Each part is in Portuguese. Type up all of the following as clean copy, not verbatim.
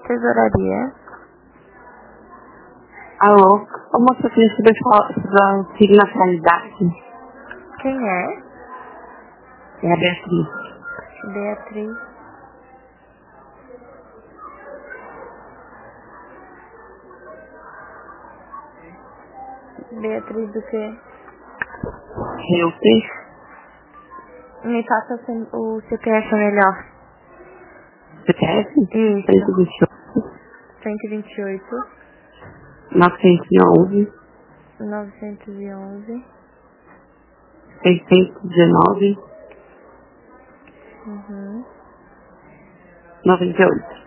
Tesouraria. Alô? Ô, moça, eu queria saber sobre o auxílio nacionalidade. Quem é? É a Beatriz. Beatriz. Beatriz do quê? Realtor. Me passa o CPF melhor. CPF? Isso. 128. 128. 911. 911. 619. Uhum. 98.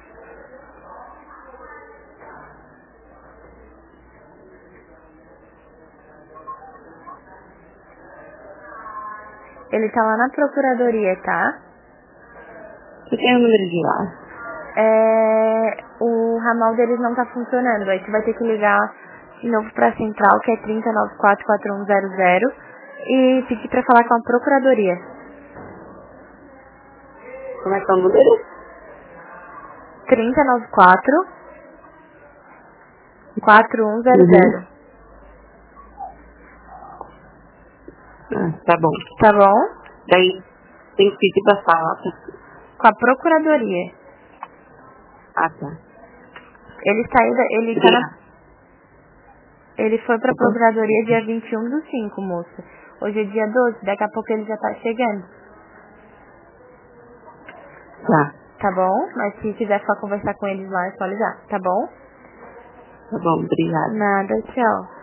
Ele tá lá na procuradoria, tá? Você tem o número de lá? O ramal deles não tá funcionando. Aí você vai ter que ligar de novo pra central, que é 30944100, e pedir pra falar com a procuradoria. Como é que é o número? 30944100. Tá bom. Tá bom? Daí tem que pedir pra falar. Com a procuradoria. Ah, tá. Ele saiu ele foi pra procuradoria dia 21/5, moça. Hoje é dia 12, daqui a pouco ele já tá chegando. Tá. Tá bom? Mas se quiser só conversar com eles lá, é só ligar, tá bom? Tá bom, obrigada. Nada, tchau.